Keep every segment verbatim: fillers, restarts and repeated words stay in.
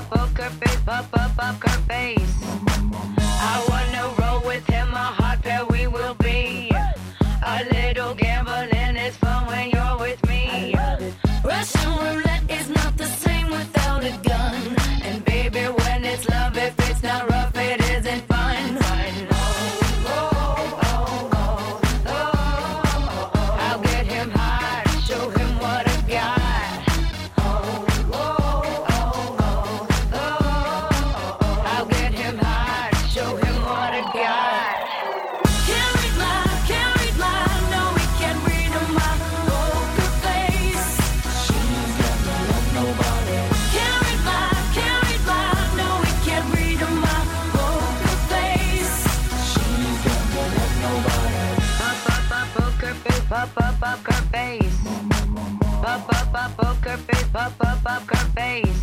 up, poker face, pop up, poker face. I wanna roll with him, a hot pair we will be. A little gambling is fun when you're with me. Russian roulette is not the same without a gun. And baby, when it's love, if it's not rough, it isn't fun. Pop up up her face. Pop up up poker face. Pop up up her face.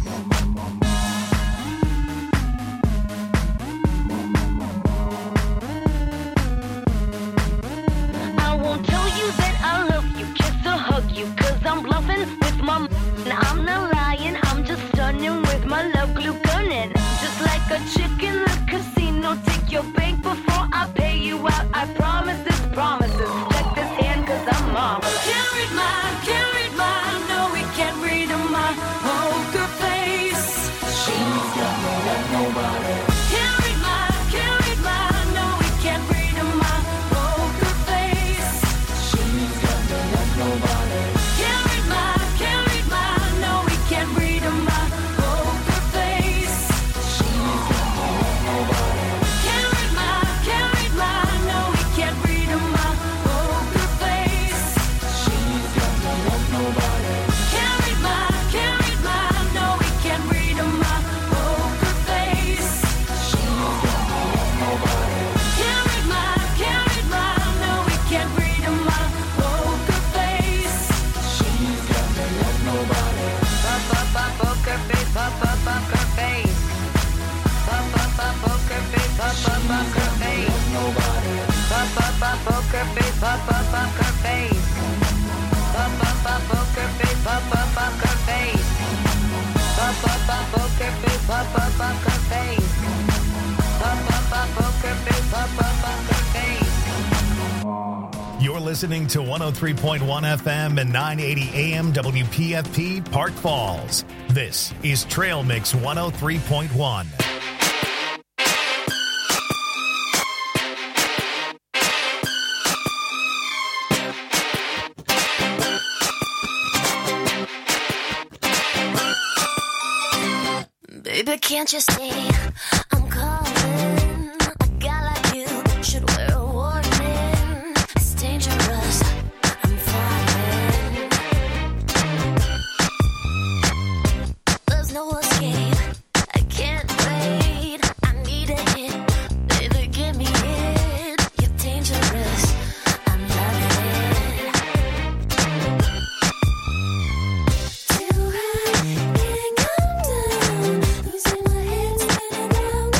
I won't tell you that I love you, kiss or hug you, cause I'm bluffing with my m- I'm not lying, I'm just stunning with my love glue gunning. Just like a chick in the casino, take your bank before I pay you out. I promise this promises. Check this hand cause I'm marvelous. Can't read mine, can't read mine. No, we can't read my poker face. She's got no love, nobody. Can't read mine, can't read mine. No, we can't read my poker face. She's got no love, nobody. Can't read mine, can't read mine. No, we can't read my poker face. She's got no love, nobody. Can't read mine, can't read mine. No, we can't read my poker face. She's got no love, nobody. Can't read mine, can't read mine. No, we can't read my poker face. She's got no love, nobody. Can't read mine, can't read mine. No, we can't read my poker face. She's got no love, nobody. Pop up up poker face, pop up up her face. Pop up up poker face, pop up up her face. Nobody. Pop up up poker face, pop up up her face. Pop up up poker face, pop up up her face. Pop up up poker face, pop up up her face. Pop up up poker face, pop up up her face. You're listening to one oh three point one F M and nine eighty A M W P F P Park Falls. This is Trail Mix one oh three point one. Baby, can't you see I'm calling? A guy like you should wear a warning. It's dangerous, I'm falling. There's no escape, I can't wait. I need a hit, baby, give me it. You're dangerous, I'm loving it. Too high, can't come down. Losing my head, spinning round.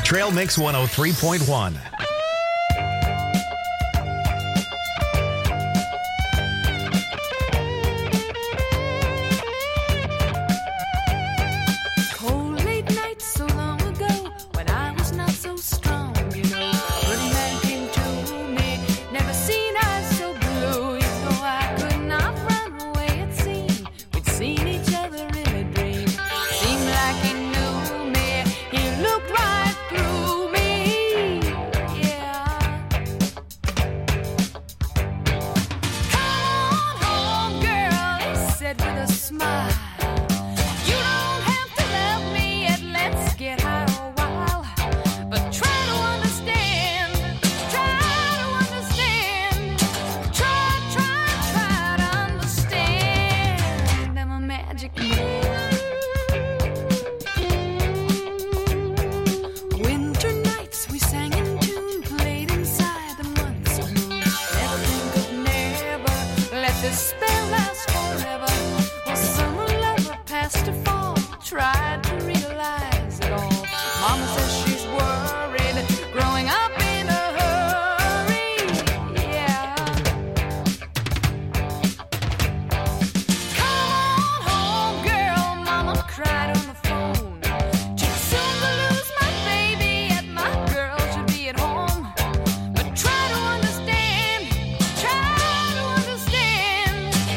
Trail Mix one oh three point one. Cold late nights so long ago when I was not so strong, you know. Pretty man came to me, never seen eyes so blue. You know I could not run away, it seemed. We'd seen each other in a dream. Seemed like he knew me, he looked right through me. Yeah. Come on home, girl, he said with a smile. You don't have to love me yet, let's get high a while. But try to understand, try to understand. Try, try, try to understand. I'm a magic man. Winter nights we sang in tune, played inside the months of moon. Never think of never, let this spell last forever. Well, summer lover passed to fall, tried to realize it all. Mama says she's worried, growing up in a hurry. Yeah. Come on home, girl, Mama cried on the phone. Too soon to lose my baby, yet my girl should be at home. But try to understand, try to understand.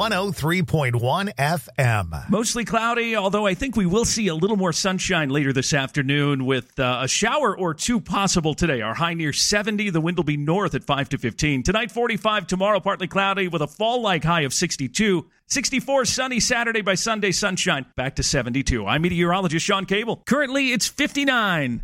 one oh three point one F M. Mostly cloudy, although I think we will see a little more sunshine later this afternoon with uh, a shower or two possible today. Our high near seventy. The wind will be north at five to fifteen. Tonight, forty-five. Tomorrow, partly cloudy with a fall-like high of sixty-two. sixty-four sunny Saturday, by Sunday, sunshine. Back to seventy-two. I'm meteorologist Sean Cable. Currently, it's fifty-nine.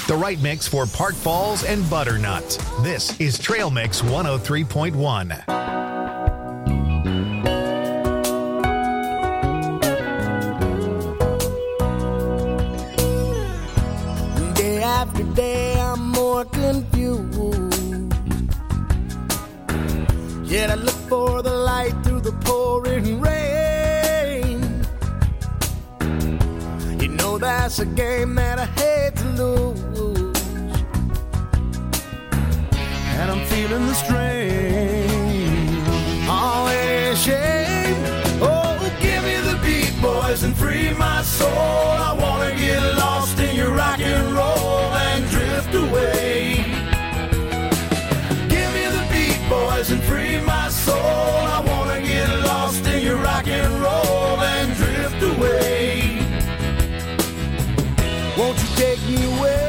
The right mix for Park Falls and Butternut. This is Trail Mix one oh three point one. Day after day, I'm more confused. Yet I look for the light through the pouring rain. You know that's a game that I hate to lose. And I'm feeling the strain. Oh, it is shame. Oh, give me the beat, boys, and free my soul. I wanna get lost in your rock and roll and drift away. Give me the beat, boys, and free my soul. I wanna get lost in your rock and roll and drift away. Won't you take me away?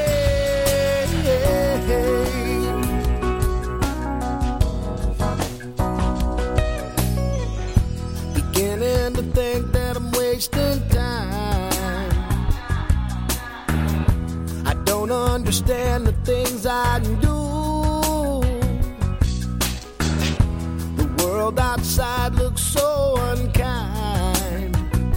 Beginning to think that I'm wasting time. I don't understand the things I do. The world outside looks so unkind.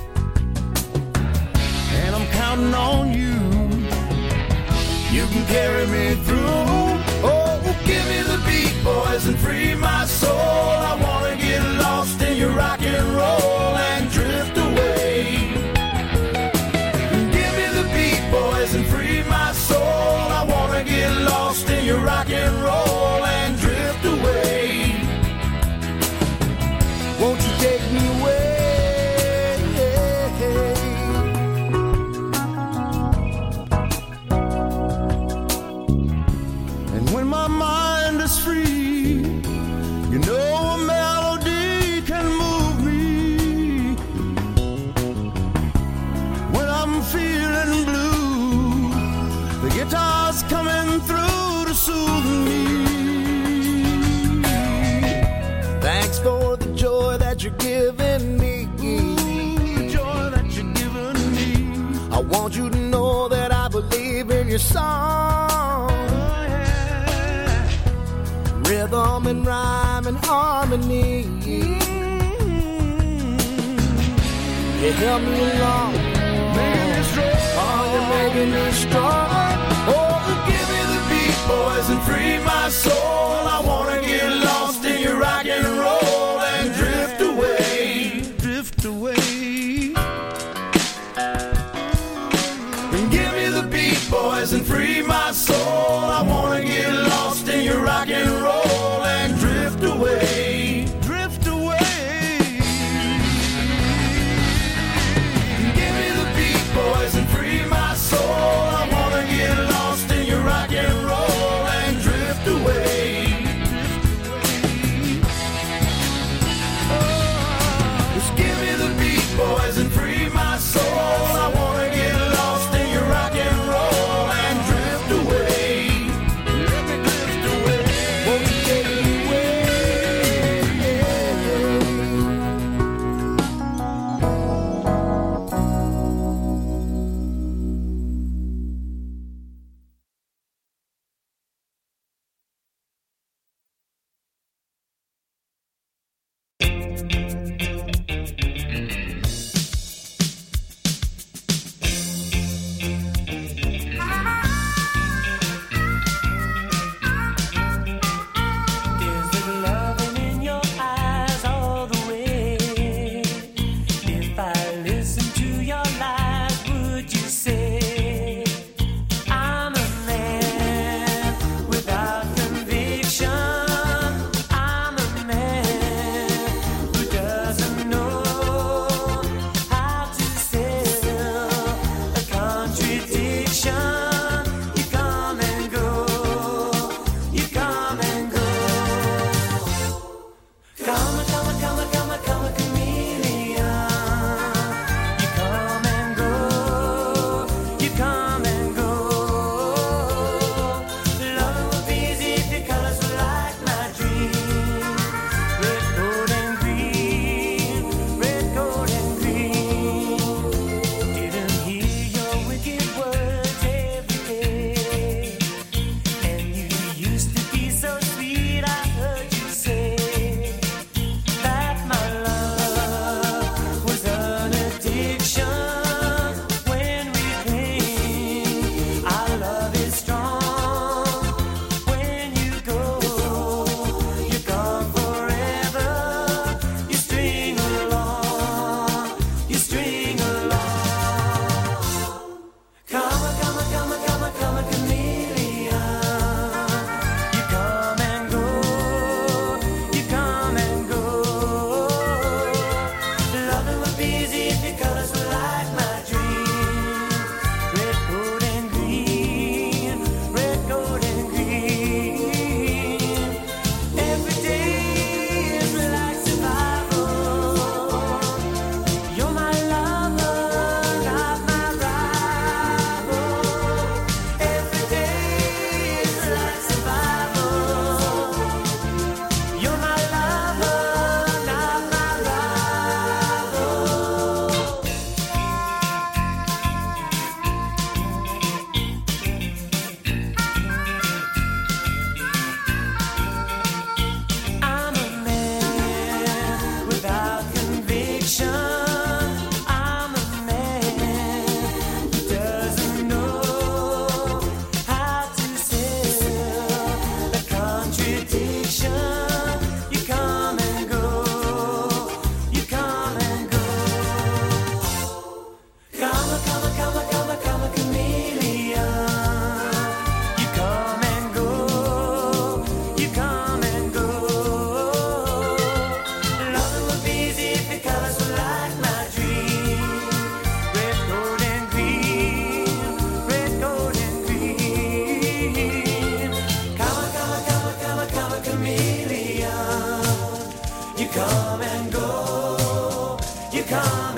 And I'm counting on you. You can carry me through. Oh, give me the beat, boys, and free my soul. I wanna get lost in your rock and roll and drift away. Give me the beat, boys, and free my soul. I wanna get lost in your rock and roll and drift away. Won't you take me away? And when my mind is free, you know a melody can move me. When I'm feeling blue, the guitar's coming through to soothe me. Thanks for the joy that you're giving me. The joy that you're giving me. I want you to know that I believe in your song. Oh, yeah. Rhythm and rhyme and harmony. You help me along, making me strong. Oh, you're making me strong. Oh, give me the beat, boys, and free my soul. I wanna get lost in your rock and roll and drift away, drift away. And give me the beat, boys, and free my soul. I wanna get lost in your rock and roll and drift away, drift away. Give me the beat, boys, and free my soul. I wanna get lost in your rock and roll and drift away. Just give me the beat, boys, and free my soul. I wanna get lost in your rock and roll and drift away. Let me drift away. Won't you take me away?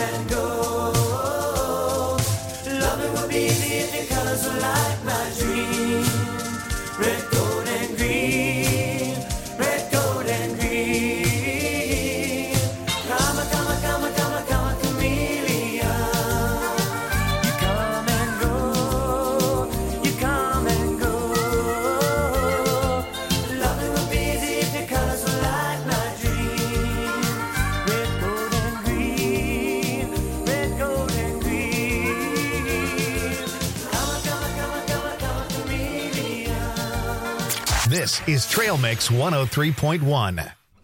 and go. Loving would be easy if your colors were like my dream. Red, gold, and green. Red, gold, and green. Come a, come a, come a, come a, come a chameleon. You come and go. You come and go. Loving would be easy if your colors were like my dream. Red, gold, and green. Red, gold, and green. Come a, come a, come a, come a, come a chameleon. This is Trail Mix one oh three point one.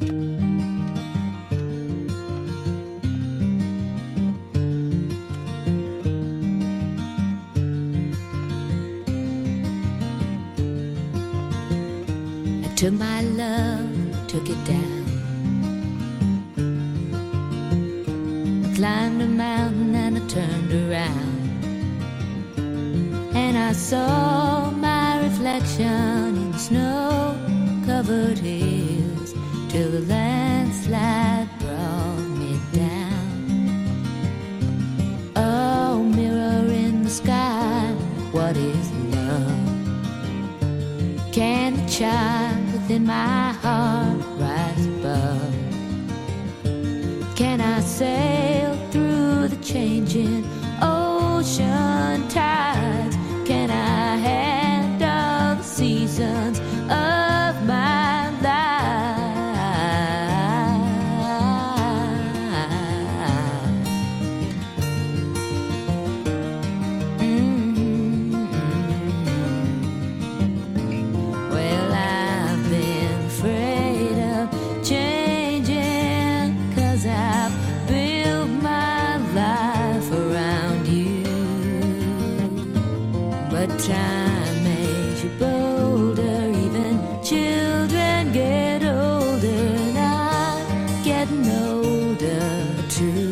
I took my love, took it down. I climbed a mountain and I turned around. And I saw my reflection in snow-covered hills till the landslide brought me down. Oh, mirror in the sky, what is love? Can the child within my heart rise above? Can I sail through the changing ocean tides? Can I handle the seasons of my life? Mm-hmm. Well, I've been afraid of changing, 'cause I've built my life around you. But time makes you bolder, even children get older, and I'm getting older too.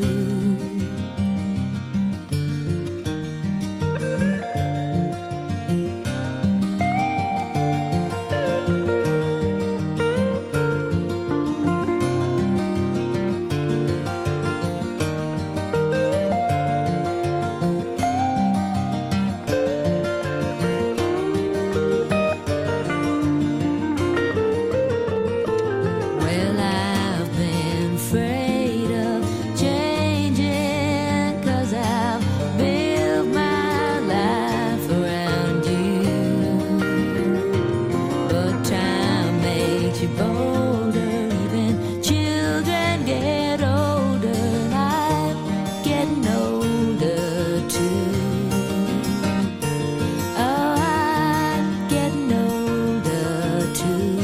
Well, I've been afraid of changing, 'cause I've built my life around you. But time makes you bolder, even children get older, and I'm getting older too. Oh, I'm getting older too.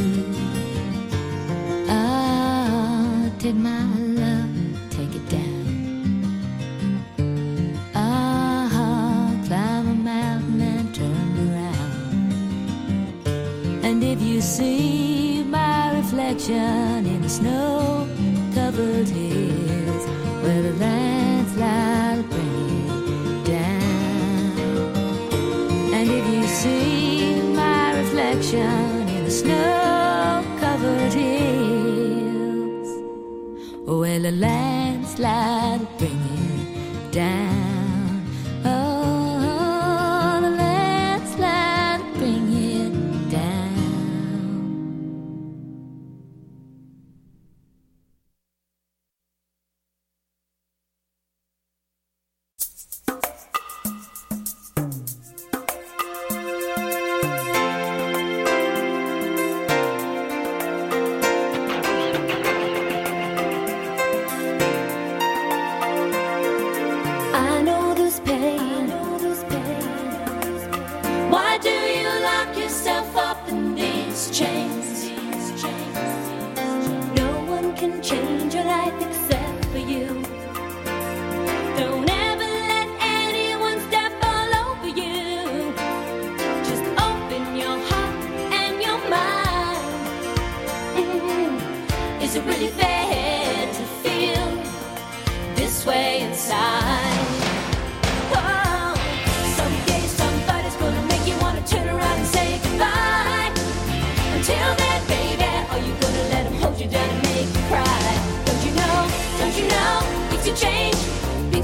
Ah, take my love, take it down. Ah, climb a mountain and turn around. And if you see my reflection in the snow-covered hills, where the landslide will bring it down. And if you see my reflection in the snow-covered hills, well, the landslide will bring it down. Oh, the landslide will bring it down.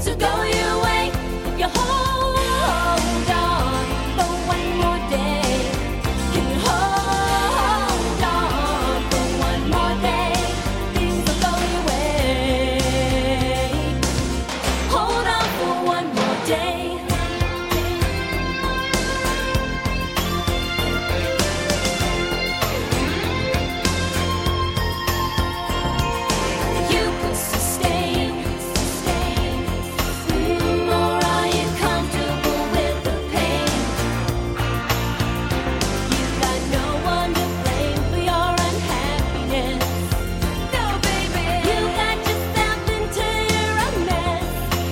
things will go your way if you hold on for one more day. Can you hold on for one more day? Things will go your way. Hold on for one more day. You could sustain, sustain, mm, or are you comfortable with the pain? You got no one to blame for your unhappiness. No, baby, you got yourself into your own mess.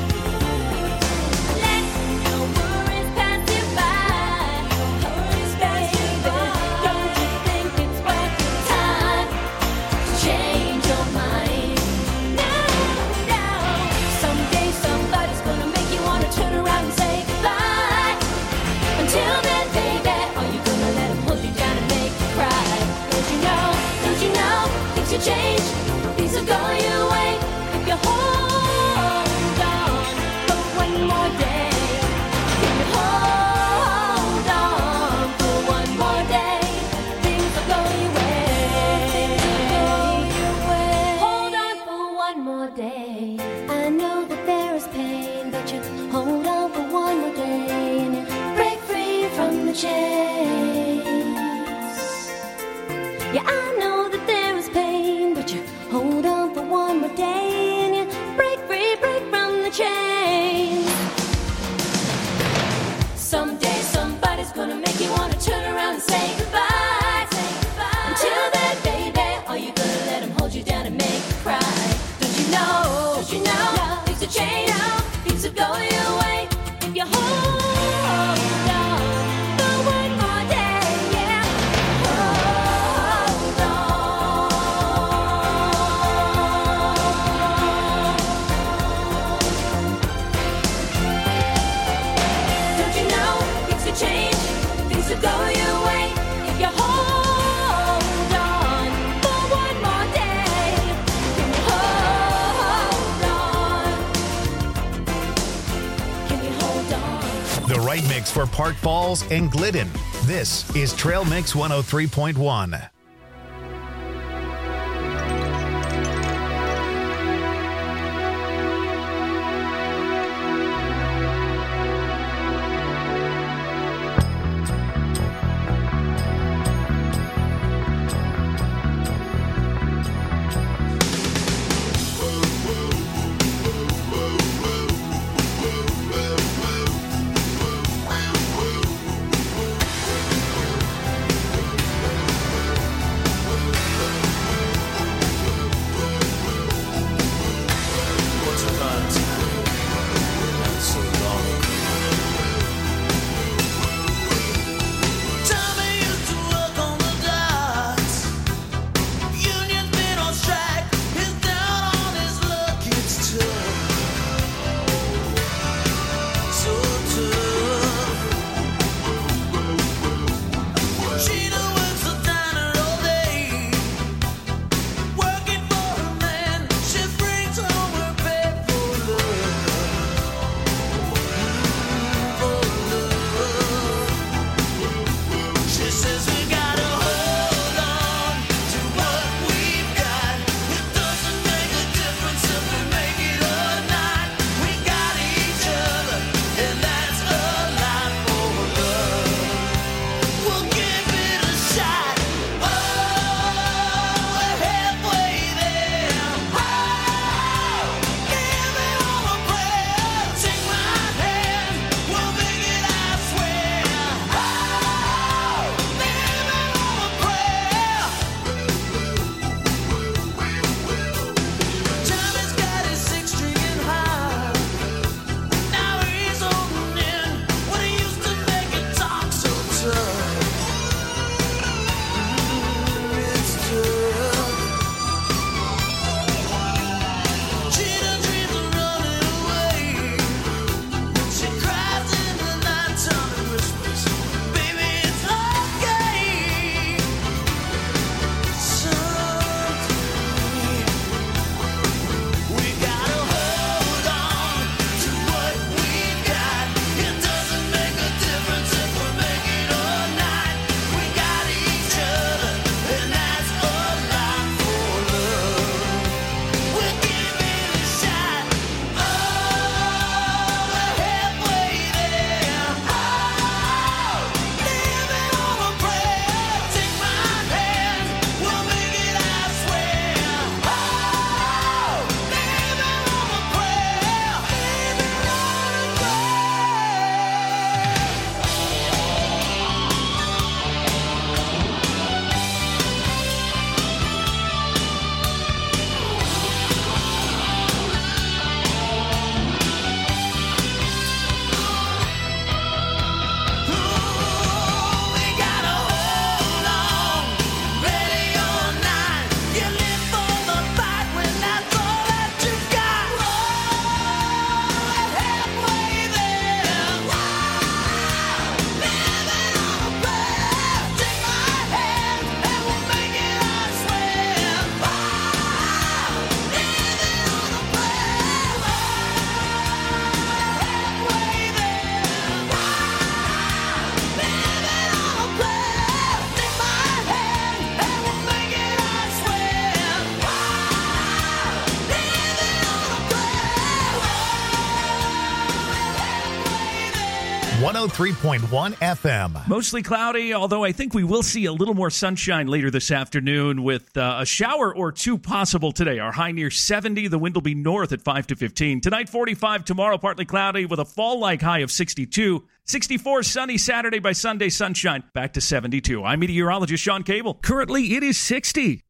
Let your worries pass you by. Worries pass you by. Don't you think it's worth your time to change your mind? No, no. Someday somebody's gonna make you wanna turn around and say goodbye. Until then, baby, are you gonna let him hold you down and make you cry? Don't you know, don't you know, things will change, things will go your way if you hold on for one more day. If you hold on for one more day, things will go your way. Hold on for one more day. I know that there is pain, but you hold on for one more day and you break free from the chains. Yeah, I know that there is pain, but you hold on for one more day and you break free, break from the chains. Someday somebody's gonna make you wanna turn around and say goodbye. Until then, baby, are you gonna let him hold you down and make you cry? Don't you know, don't you know, things will change, things will go your way if you hold on for one more day, yeah. Hold on. Don't you know, things will change, things will go your way if you hold on for one more day. Can you hold on? Can you hold on? The right mix for Park Falls and Glidden. This is Trail Mix one oh three point one. one oh three point one F M. Mostly cloudy, although I think we will see a little more sunshine later this afternoon with uh, a shower or two possible today. Our high near seventy. The wind will be north at five to fifteen. Tonight, forty-five. Tomorrow, partly cloudy with a fall-like high of sixty-two. sixty-four sunny Saturday. By Sunday, sunshine. Back to seventy-two. I'm meteorologist Sean Cable. Currently, it is sixty.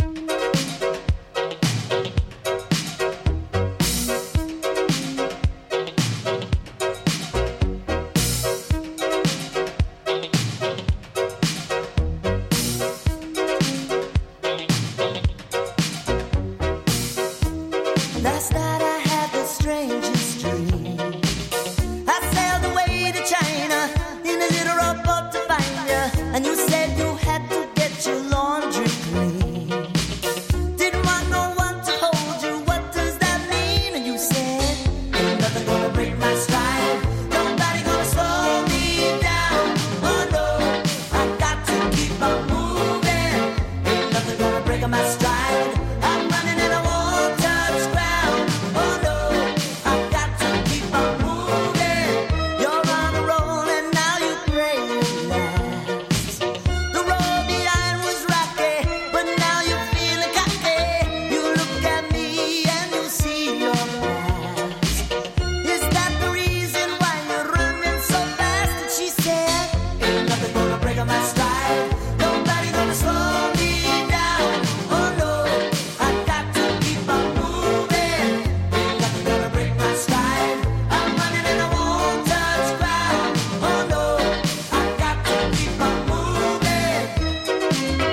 Last night I had the strangest dream. I sailed away to China in a little rowboat to find you, and you said you had to get your laundry clean. Didn't want no one to hold you. What does that mean? And you said, ain't nothing gonna break my stride. Nobody gonna slow me down. Oh no, I got to keep on moving. Ain't nothing gonna break my stride. I'm running and I won't touch ground. Oh no, I got to keep on moving. You're on a roll and now you pray it lasts. The road behind was rocky, but now you're feeling cocky. You look at me and you see your past. Is that the reason why you're running so fast? And she said, ain't nothing gonna break on my stride. Nobody gonna slow me down. Oh no, I got to keep on moving. Ain't nothing gonna break my stride. I'm running and I won't touch ground. Oh no, I got to keep on moving.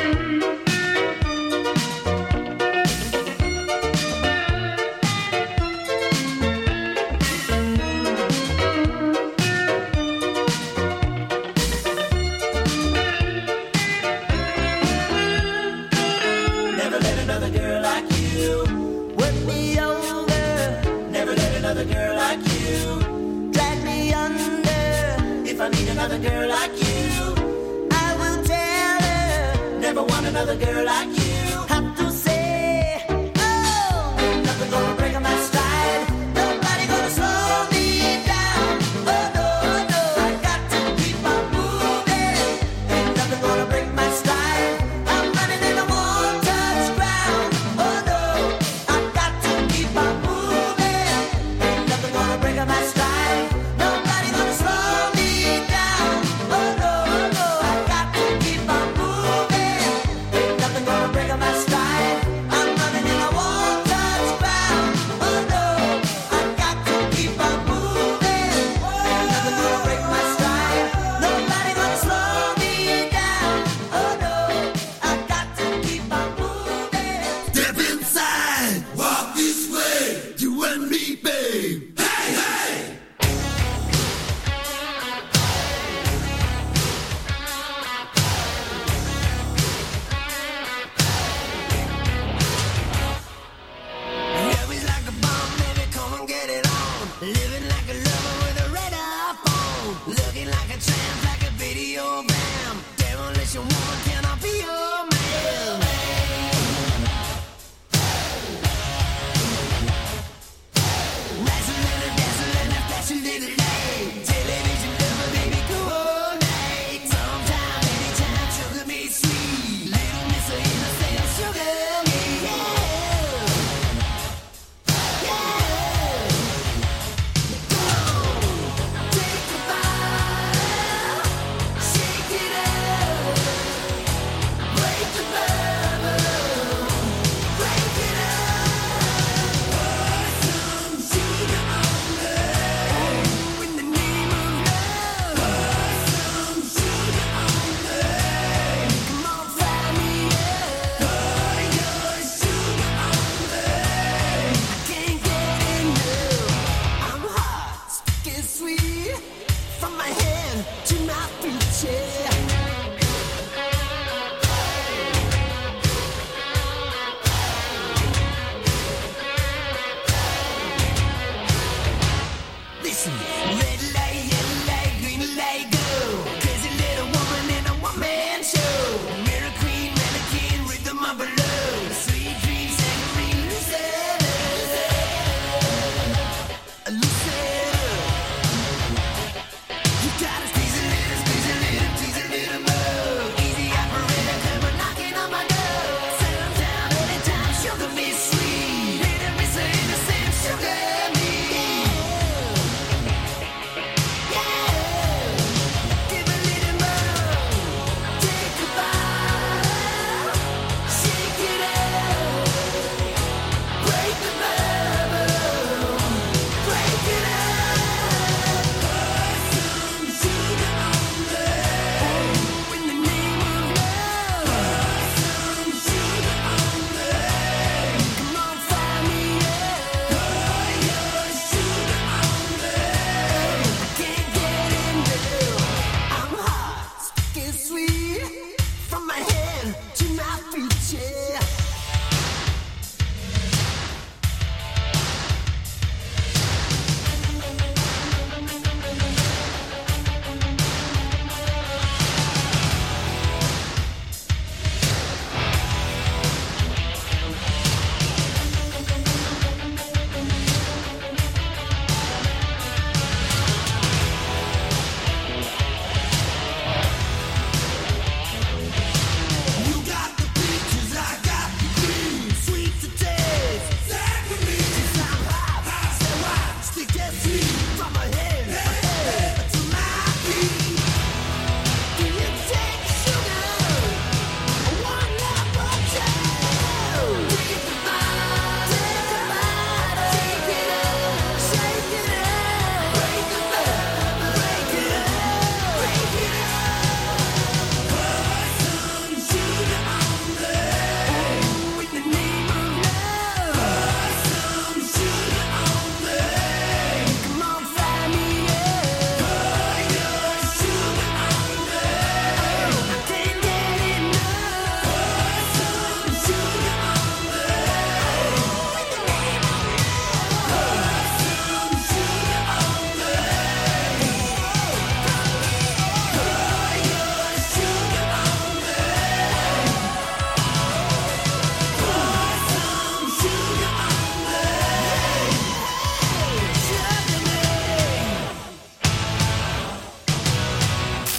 Never let another girl like you work me over. Never let another girl like you drag me under. If I meet another girl like you, I will tell her. Never want another girl like you. Have to say, oh, ain't nothing gonna break on my stride. Nobody gonna slow me down. Oh no, no, I got to keep on moving. Ain't nothing gonna break my stride. I'm running and I won't touch ground. Oh no, I got to keep on moving. Ain't nothing gonna break my stride. Nobody gonna slow me down. Oh no, no, I got to keep on moving. Ain't nothing gonna break my stride. I'm running and I won't touch ground. Oh no, I got to keep on moving. Ain't nothing gonna break my stride. Nobody gonna slow me down. Oh no, I got to keep on moving. Step inside, walk this way, you and me, babe. Hey, hey! Love is like a bomb, baby, come and get it on. Living like a lover with a radar phone. Looking like a tramp, like a video bam. Demolition woman, can I be your man? Rising and a dancing and a flashing little light. Television lover, baby, cool night. Sometime, anytime, sugar me sweet. Little miss of innocent, sugar me, yeah. Sweet from my hand to my feet, yeah. Listen, red light, yellow light, green light, go. Crazy little woman in a one-man show. Mirror queen, mannequin, rhythm of a love. Sweet dreams, sangarine, loosen up. Loosen up. You gotta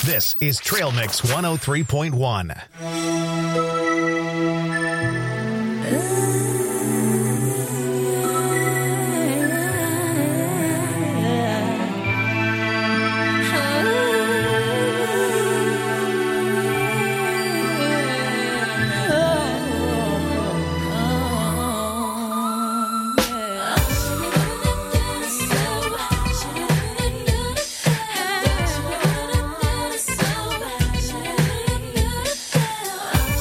This is Trail Mix one oh three point one. So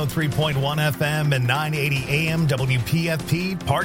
oh three point one F M and nine eighty A M W P F P, Park